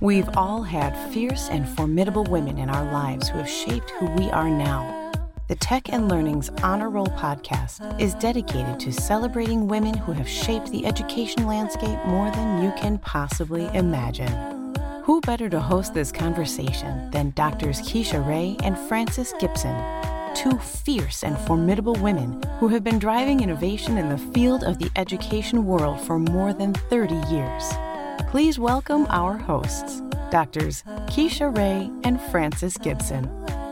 We've all had fierce and formidable women in our lives who have shaped who we are now. The Tech and Learning's Honor Roll podcast is dedicated to celebrating women who have shaped the education landscape more than you can possibly imagine. Who better to host this conversation than Doctors Keisha Ray and Frances Gibson, two fierce and formidable women who have been driving innovation in the field of the education world for more than 30 years. Please welcome our hosts, Doctors Keisha Ray and Frances Gibson.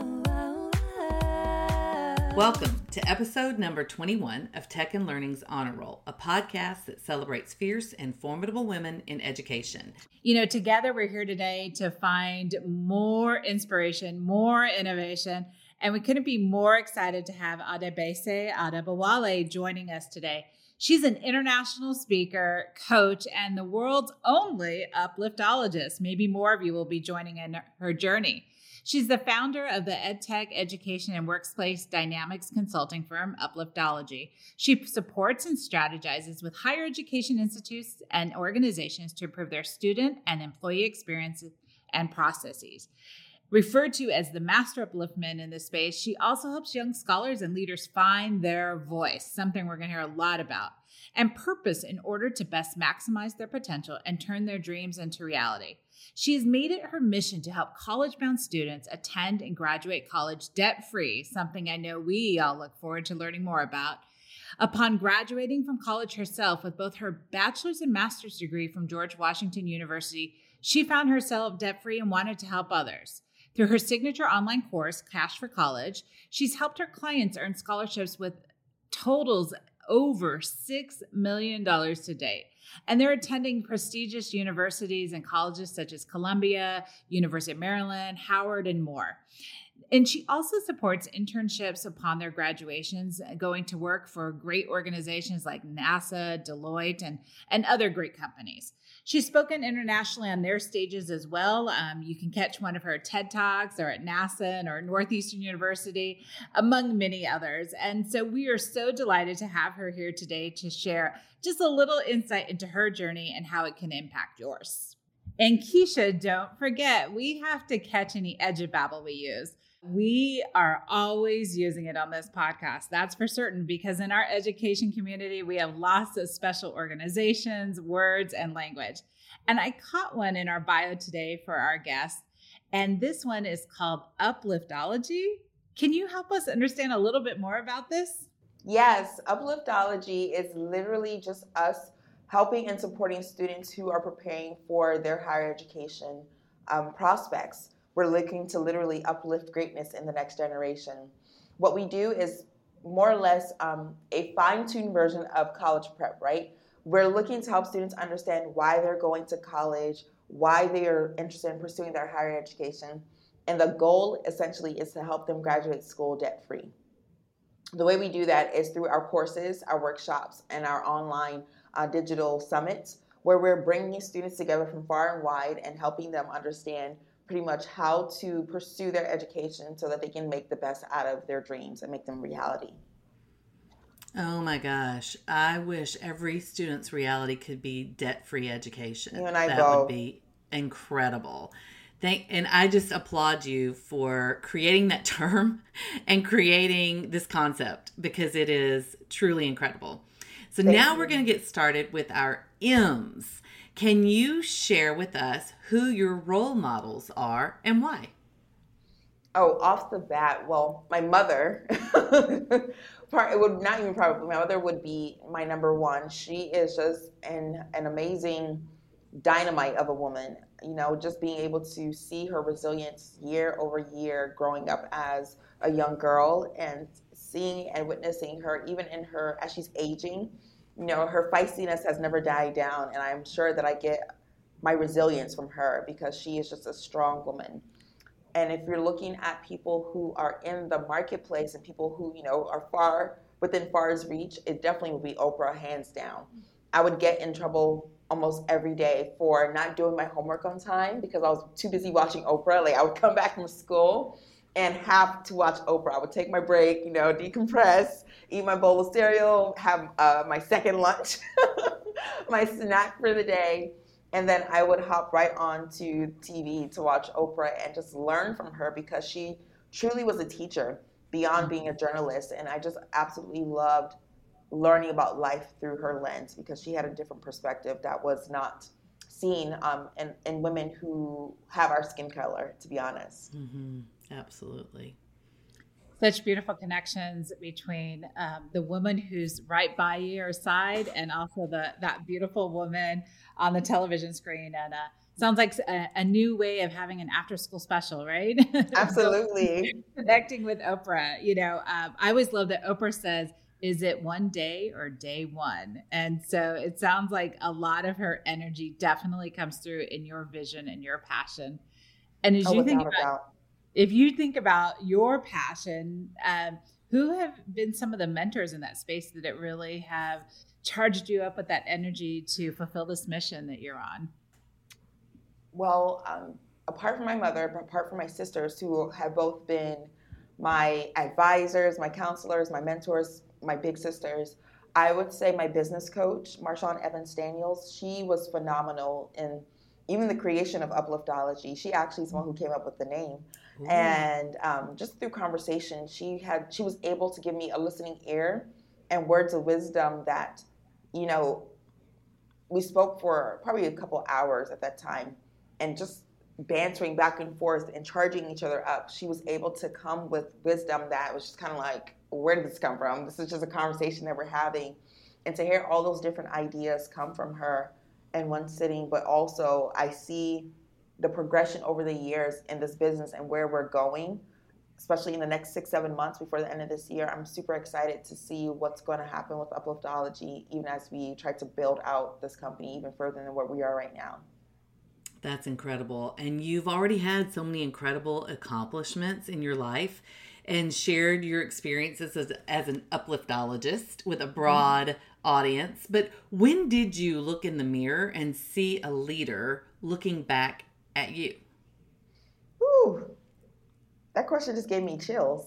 Welcome to episode number 21 of Tech and Learning's Honor Roll, a podcast that celebrates fierce and formidable women in education. Together we're here today to find more inspiration, more innovation, and we couldn't be more excited to have Adebese Adebowale joining us today. She's an international speaker, coach, and the world's only upliftologist. Maybe more of you will be joining in her journey. She's the founder of the EdTech Education and Workplace Dynamics consulting firm, Upliftology. She supports and strategizes with higher education institutes and organizations to improve their student and employee experiences and processes. Referred to as the master upliftment in this space, she also helps young scholars and leaders find their voice, something we're going to hear a lot about, and purpose in order to best maximize their potential and turn their dreams into reality. She has made it her mission to help college-bound students attend and graduate college debt-free, something I know we all look forward to learning more about. Upon graduating from college herself with both her bachelor's and master's degree from George Washington University, she found herself debt-free and wanted to help others. Through her signature online course, Cash for College, she's helped her clients earn scholarships with totals over $6 million to date. And they're attending prestigious universities and colleges such as Columbia, University of Maryland, Howard, and more. And she also supports internships upon their graduations, going to work for great organizations like NASA, Deloitte, and other great companies. She's spoken internationally on their stages as well. You can catch one of her TED Talks or at NASA or Northeastern University, among many others. And so we are so delighted to have her here today to share just a little insight into her journey and how it can impact yours. And Keisha, don't forget, we have to catch any edubabble we use. We are always using it on this podcast, that's for certain, because in our education community, we have lots of special organizations, words, and language. And I caught one in our bio today for our guest, and this one is called Upliftology. Can you help us understand a little bit more about this? Yes, Upliftology is literally just us helping and supporting students who are preparing for their higher education prospects. We're looking to literally uplift greatness in the next generation. What we do is more or less a fine-tuned version of college prep, right? We're looking to help students understand why they're going to college, why they are interested in pursuing their higher education. And the goal essentially is to help them graduate school debt-free. The way we do that is through our courses, our workshops, and our online digital summits, where we're bringing students together from far and wide and helping them understand pretty much how to pursue their education so that they can make the best out of their dreams and make them reality. Oh my gosh. I wish every student's reality could be debt-free education. You and I that both. would be incredible. And I just applaud you for creating that term and creating this concept because it is truly incredible. So now we're going to get started with our M's. Can you share with us who your role models are and why? Oh, off the bat, well, my mother, it would not even probably, my mother would be my number one. She is just an amazing dynamite of a woman. Just being able to see her resilience year over year growing up as a young girl and seeing and witnessing her even in her, as she's aging, her feistiness has never died down, and I'm sure that I get my resilience from her because she is just a strong woman. And if you're looking at people who are in the marketplace and people who, are far within far's reach, it definitely would be Oprah, hands down. I would get in trouble almost every day for not doing my homework on time because I was too busy watching Oprah. Like I would come back from school and have to watch Oprah. I would take my break, decompress, eat my bowl of cereal, have my second lunch, my snack for the day, And then I would hop right on to TV to watch Oprah and just learn from her, because she truly was a teacher beyond being a journalist. And I just absolutely loved learning about life through her lens, because she had a different perspective that was not seen in women who have our skin color, to be honest. Mm-hmm. Absolutely. Such beautiful connections between the woman who's right by your side and also that beautiful woman on the television screen. And sounds like a new way of having an after school special, right? Absolutely. So, connecting with Oprah. I always love that Oprah says, is it one day or day one? And so it sounds like a lot of her energy definitely comes through in your vision and your passion. And as you think about, if you think about your passion, who have been some of the mentors in that space that it really have charged you up with that energy to fulfill this mission that you're on? Well, apart from my mother, apart from my sisters, who have both been my advisors, my counselors, my mentors, my big sisters, I would say my business coach, Marshawn Evans Daniels, she was phenomenal in even the creation of Upliftology. She actually is the one who came up with the name. Ooh. And just through conversation, she was able to give me a listening ear and words of wisdom that, we spoke for probably a couple hours at that time, and just bantering back and forth and charging each other up. She was able to come with wisdom that was just kind of like, where did this come from? This is just a conversation that we're having. And to hear all those different ideas come from her in one sitting, but also I see the progression over the years in this business and where we're going, especially in the next 6-7 months before the end of this year. I'm super excited to see what's going to happen with Upliftology, even as we try to build out this company even further than where we are right now. That's incredible. And you've already had so many incredible accomplishments in your life and shared your experiences as an upliftologist with a broad audience. But when did you look in the mirror and see a leader looking back at you? Ooh, that question just gave me chills.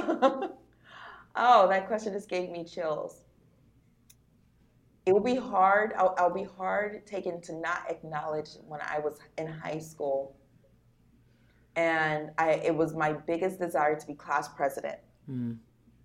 Oh, that question just gave me chills. It will be hard. I'll be hard taken to not acknowledge when I was in high school, and it was my biggest desire to be class president. Mm.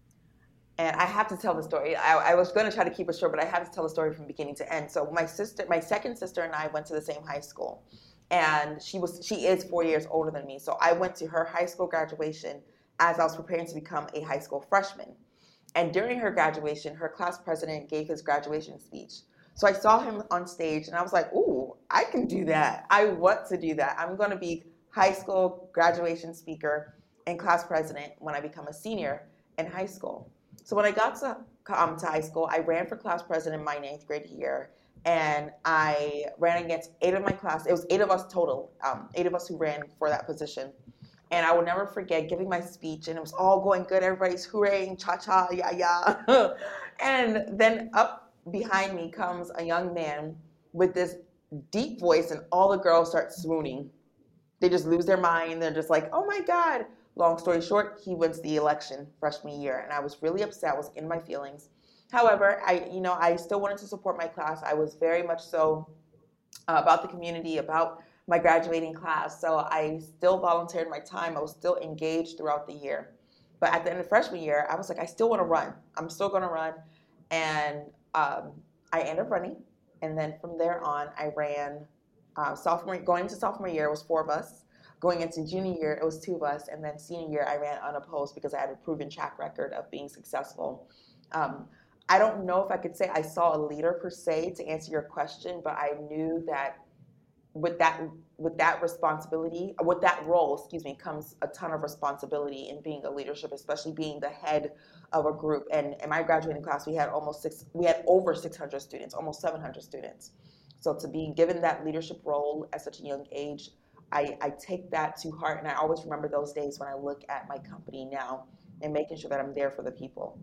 And I have to tell the story. I was going to try to keep it short, but I have to tell the story from beginning to end. So my second sister and I went to the same high school, and she is 4 years older than me. So I went to her high school graduation as I was preparing to become a high school freshman. And during her graduation, her class president gave his graduation speech. So I saw him on stage, and I was like, ooh, I can do that. I want to do that. I'm going to be high school graduation speaker and class president when I become a senior in high school. So when I got to high school, I ran for class president my 9th grade year, and I ran against 8 of my class. It was 8 of us total, 8 of us who ran for that position. And I will never forget giving my speech, and it was all going good. Everybody's hooraying, cha-cha, yeah. And then up behind me comes a young man with this deep voice, and all the girls start swooning. They just lose their mind. They're just like, oh my God. Long story short, he wins the election freshman year, and I was really upset. I was in my feelings. However, I still wanted to support my class. I was very much so about the community, about my graduating class. So I still volunteered my time. I was still engaged throughout the year. But at the end of freshman year, I was like, I still want to run. I'm still going to run. And I ended up running. And then from there on, I ran going into sophomore year, it was 4 of us. Going into junior year, it was 2 of us. And then senior year, I ran unopposed because I had a proven track record of being successful. I don't know if I could say I saw a leader per se to answer your question, but I knew that with that responsibility, with that role, comes a ton of responsibility in being a leadership, especially being the head of a group. And in my graduating class, we had over 600 students, almost 700 students. So to be given that leadership role at such a young age, I take that to heart, and I always remember those days when I look at my company now and making sure that I'm there for the people.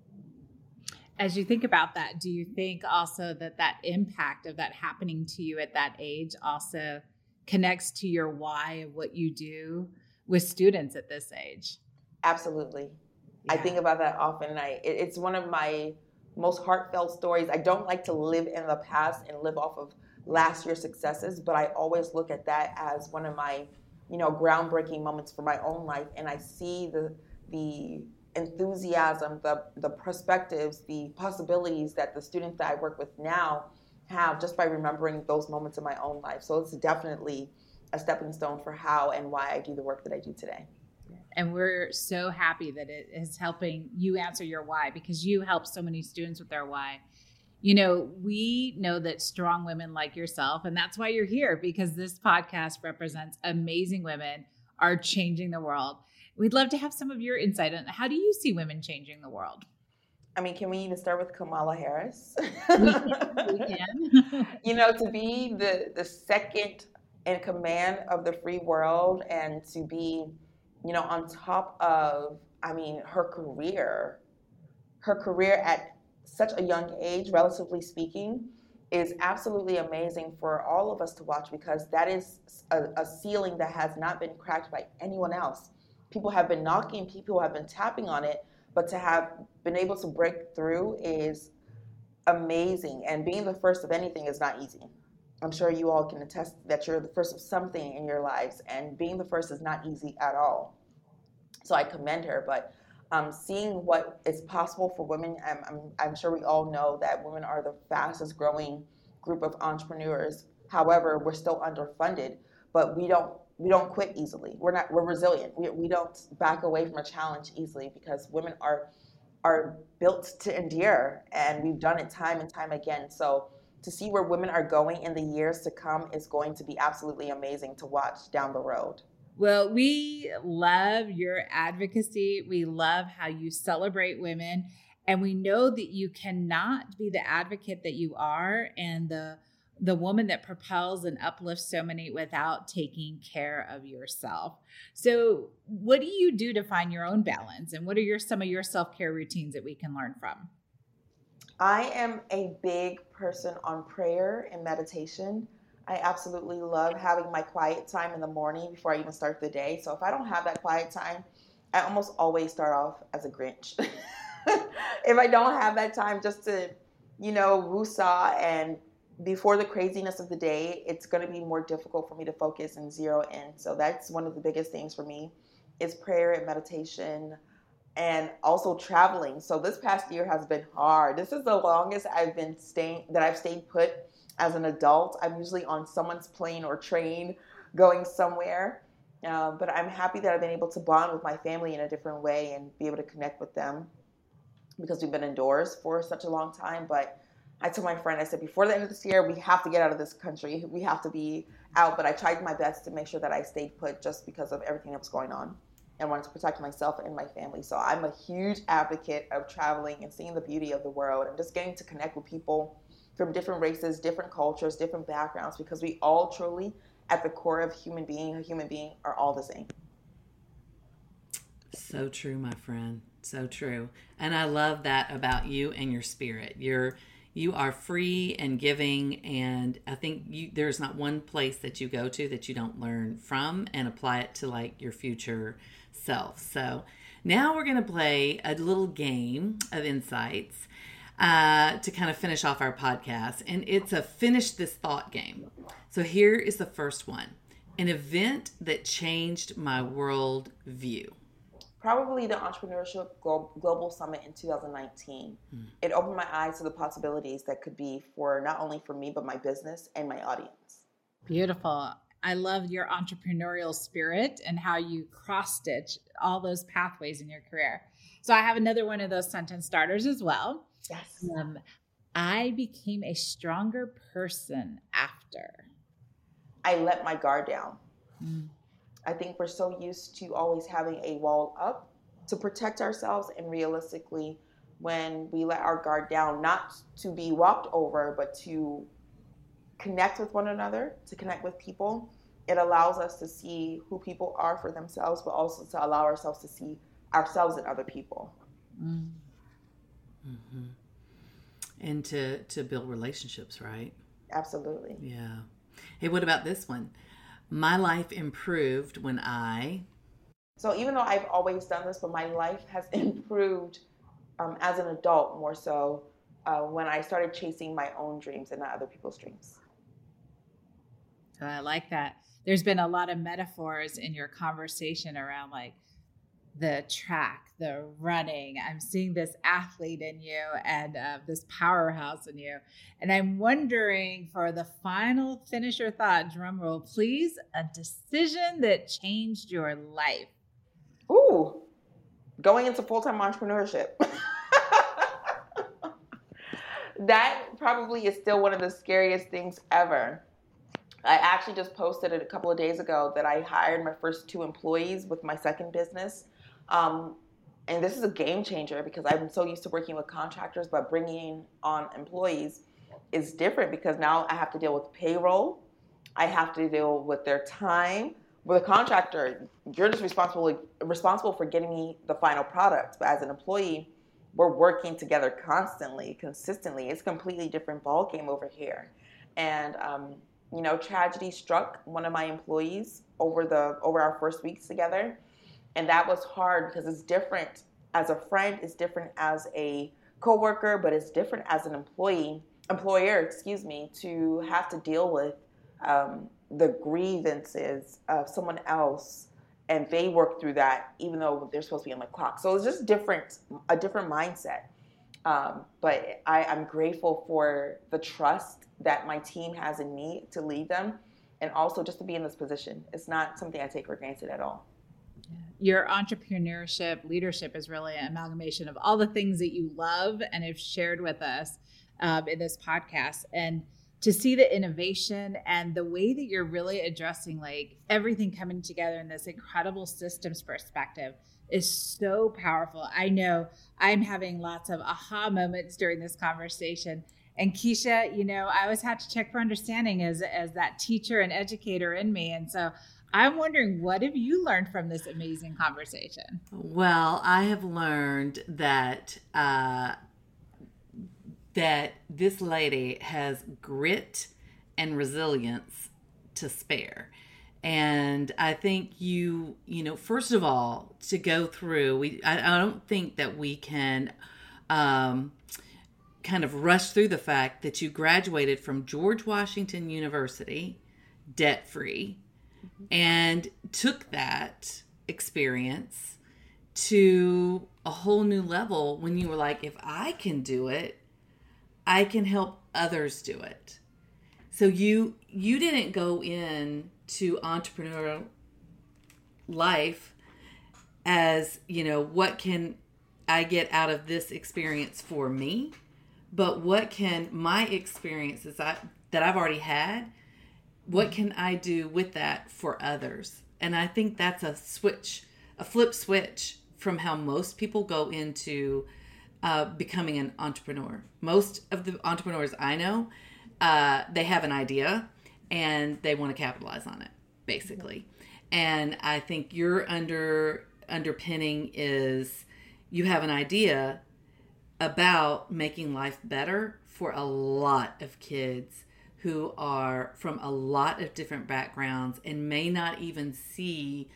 As you think about that, do you think also that impact of that happening to you at that age also connects to your why of what you do with students at this age? Absolutely. Yeah. I think about that often. It's one of my most heartfelt stories. I don't like to live in the past and live off of last year's successes, but I always look at that as one of my, groundbreaking moments for my own life. And I see the enthusiasm, the perspectives, the possibilities that the students that I work with now have just by remembering those moments in my own life. So it's definitely a stepping stone for how and why I do the work that I do today. And we're so happy that it is helping you answer your why, because you help so many students with their why. We know that strong women like yourself, and that's why you're here, because this podcast represents amazing women are changing the world. We'd love to have some of your insight on how do you see women changing the world? I mean, can we even start with Kamala Harris? We can. To be the second in command of the free world, and to be, on top of, her career at such a young age, relatively speaking, is absolutely amazing for all of us to watch, because that is a ceiling that has not been cracked by anyone else. People have been knocking, people have been tapping on it, but to have been able to break through is amazing. And being the first of anything is not easy. I'm sure you all can attest that you're the first of something in your lives, and being the first is not easy at all. So I commend her, but seeing what is possible for women, I'm sure we all know that women are the fastest growing group of entrepreneurs. However, we're still underfunded, but we don't quit easily. We're resilient. We don't back away from a challenge easily, because women are built to endure, and we've done it time and time again. So to see where women are going in the years to come is going to be absolutely amazing to watch down the road. Well, we love your advocacy. We love how you celebrate women. And we know that you cannot be the advocate that you are and the woman that propels and uplifts so many without taking care of yourself. So what do you do to find your own balance? And what are some of your self-care routines that we can learn from? I am a big person on prayer and meditation. I absolutely love having my quiet time in the morning before I even start the day. So if I don't have that quiet time, I almost always start off as a Grinch. If I don't have that time just to, woosah, and before the craziness of the day, it's going to be more difficult for me to focus and zero in. So that's one of the biggest things for me is prayer and meditation, and also traveling. So this past year has been hard. This is the longest I've stayed put as an adult. I'm usually on someone's plane or train going somewhere. But I'm happy that I've been able to bond with my family in a different way and be able to connect with them, because we've been indoors for such a long time. But I told my friend, I said, before the end of this year, we have to get out of this country. We have to be out. But I tried my best to make sure that I stayed put, just because of everything that was going on, and wanted to protect myself and my family. So I'm a huge advocate of traveling and seeing the beauty of the world, and just getting to connect with people from different races, different cultures, different backgrounds, because we all truly, at the core of a human being, are all the same. So true, my friend. So true. And I love that about you and your spirit. You are free and giving, and I think there's not one place that you go to that you don't learn from and apply it to like your future self. So now we're going to play a little game of insights to kind of finish off our podcast. And it's a finish this thought game. So here is the first one. An event that changed my world view. Probably the Entrepreneurship Global Summit in 2019. It opened my eyes to the possibilities that could be for not only for me, but my business and my audience. Beautiful. I love your entrepreneurial spirit and how you cross-stitch all those pathways in your career. So I have another one of those sentence starters as well. Yes. I became a stronger person after. I let my guard down. I think we're so used to always having a wall up to protect ourselves, and realistically, when we let our guard down, not to be walked over, but to connect with one another, to connect with people, it allows us to see who people are for themselves, but also to allow ourselves to see ourselves in other people. Mm-hmm. And to build relationships, right? Absolutely. Yeah. Hey, what about this one? My life improved when So even though I've always done this, but my life has improved as an adult more so when I started chasing my own dreams and not other people's dreams. Oh, I like that. There's been a lot of metaphors in your conversation around like the track, the running. I'm seeing this athlete in you and this powerhouse in you. And I'm wondering, for the final finisher thought, drum roll, please, a decision that changed your life. Ooh, going into full-time entrepreneurship. That probably is still one of the scariest things ever. I actually just posted it a couple of days ago that I hired my first 2 employees with my second business. And this is a game changer because I've been so used to working with contractors, but bringing on employees is different because now I have to deal with payroll. I have to deal with their time. With a contractor, you're just responsible for getting me the final product. But as an employee, we're working together constantly, consistently. It's a completely different ballgame over here. And, tragedy struck one of my employees over our first weeks together. And that was hard because it's different as a friend, it's different as a coworker, but it's different as an employer, to have to deal with the grievances of someone else, and they work through that even though they're supposed to be on the clock. So it's just a different mindset. But I'm grateful for the trust that my team has in me to lead them, and also just to be in this position. It's not something I take for granted at all. Your entrepreneurship, leadership is really an amalgamation of all the things that you love and have shared with us in this podcast. And to see the innovation and the way that you're really addressing like everything coming together in this incredible systems perspective is so powerful. I know I'm having lots of aha moments during this conversation. And Keisha, I always have to check for understanding as that teacher and educator in me. And so I'm wondering, what have you learned from this amazing conversation? Well, I have learned that that this lady has grit and resilience to spare. And I think first of all, to go through, I don't think that we can kind of rush through the fact that you graduated from George Washington University debt-free and took that experience to a whole new level when you were like, if I can do it, I can help others do it. So you didn't go in to entrepreneurial life as, what can I get out of this experience for me? But what can my experiences that I've already had, what can I do with that for others? And I think that's a flip switch from how most people go into becoming an entrepreneur. Most of the entrepreneurs I know, they have an idea and they want to capitalize on it, basically. And I think your underpinning is you have an idea about making life better for a lot of kids who are from a lot of different backgrounds and may not even see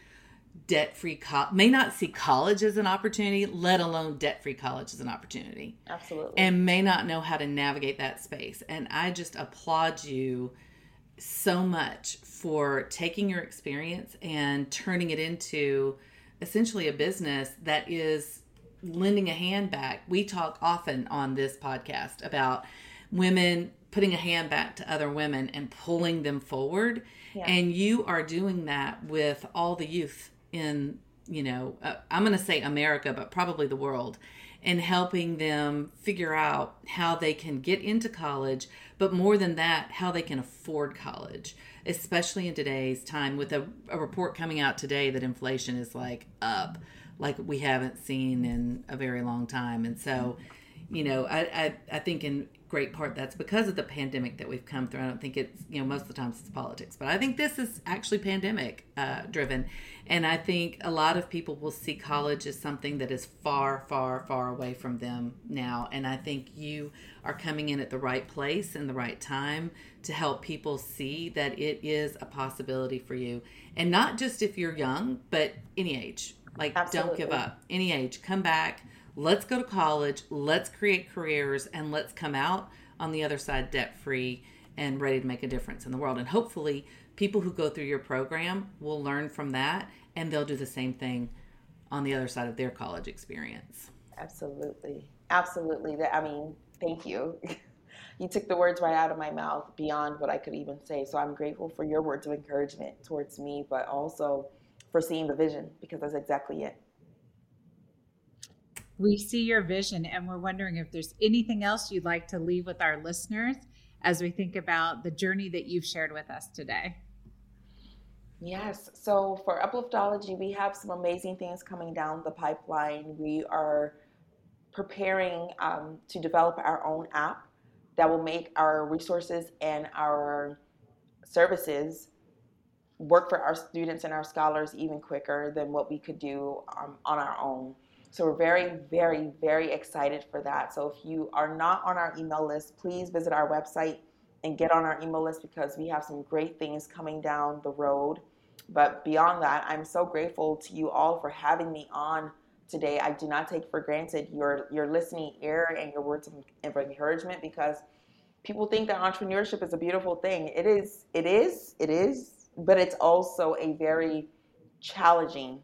may not see college as an opportunity, let alone debt-free college as an opportunity. Absolutely. And may not know how to navigate that space. And I just applaud you so much for taking your experience and turning it into essentially a business that is lending a hand back. We talk often on this podcast about women putting a hand back to other women and pulling them forward. Yeah. And you are doing that with all the youth in, I'm going to say America, but probably the world, and helping them figure out how they can get into college, but more than that, how they can afford college, especially in today's time with a report coming out today that inflation is up like we haven't seen in a very long time. And so, I think in great part that's because of the pandemic that we've come through. I don't think it's, most of the times it's politics, but I think this is actually pandemic driven. And I think a lot of people will see college as something that is far, far, far away from them now. And I think you are coming in at the right place and the right time to help people see that it is a possibility for you. And not just if you're young, but any age. Absolutely. Don't give up. Any age. Come back. Let's go to college. Let's create careers, and let's come out on the other side debt-free and ready to make a difference in the world. And hopefully people who go through your program will learn from that, and they'll do the same thing on the other side of their college experience. Absolutely. Absolutely. Thank you. You took the words right out of my mouth, beyond what I could even say. So I'm grateful for your words of encouragement towards me, but also for seeing the vision, because that's exactly it. We see your vision, and we're wondering if there's anything else you'd like to leave with our listeners as we think about the journey that you've shared with us today. Yes. So for Upliftology, we have some amazing things coming down the pipeline. We are preparing to develop our own app that will make our resources and our services work for our students and our scholars even quicker than what we could do on our own. So we're very, very, very excited for that. So if you are not on our email list, please visit our website and get on our email list, because we have some great things coming down the road. But beyond that, I'm so grateful to you all for having me on today. I do not take for granted your listening ear and your words of encouragement, because people think that entrepreneurship is a beautiful thing. It is, but it's also a very challenging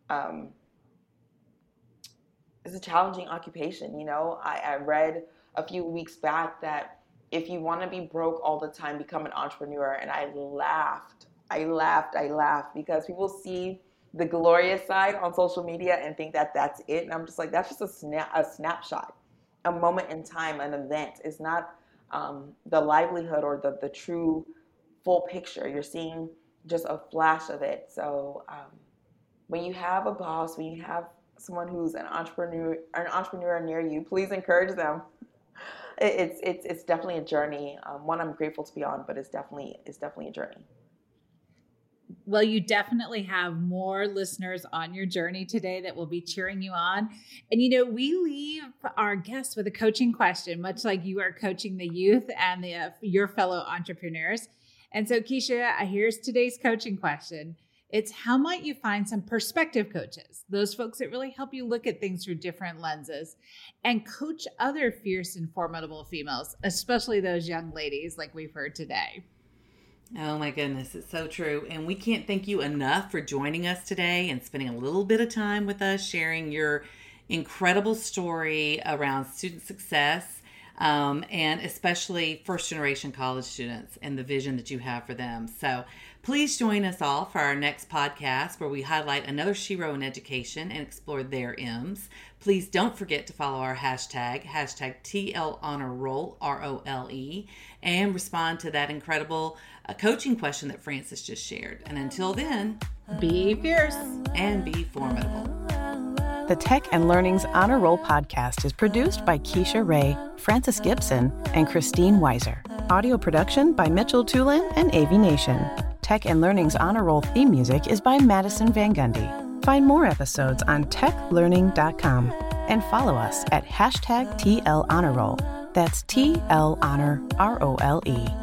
it's a challenging occupation. I read a few weeks back that if you want to be broke all the time, become an entrepreneur. And I laughed because people see the glorious side on social media and think that that's it. And I'm just like, that's just a snapshot, a moment in time, an event. It's not the livelihood or the true full picture. You're seeing just a flash of it. So when you have a boss, when you have someone who's an entrepreneur near you, please encourage them. It's definitely a journey. One I'm grateful to be on, but it's definitely a journey. Well, you definitely have more listeners on your journey today that will be cheering you on. And, we leave our guests with a coaching question, much like you are coaching the youth and your fellow entrepreneurs. And so, Keisha, here's today's coaching question. It's, how might you find some perspective coaches, those folks that really help you look at things through different lenses, and coach other fierce and formidable females, especially those young ladies like we've heard today? Oh my goodness, it's so true. And we can't thank you enough for joining us today and spending a little bit of time with us, sharing your incredible story around student success, and especially first-generation college students and the vision that you have for them. So please join us all for our next podcast, where we highlight another shero in education and explore their M's. Please don't forget to follow our hashtag #TLHonorRoll, ROLE, and respond to that incredible coaching question that Frances just shared. And until then, be fierce and be formidable. The Tech and Learning's Honor Roll podcast is produced by Keisha Ray, Frances Gibson, and Christine Weiser. Audio production by Mitchell Tulin and AV Nation. Tech and Learning's Honor Roll theme music is by Madison Van Gundy. Find more episodes on techlearning.com and follow us at #TLHonorRoll. That's TLHonorROLE.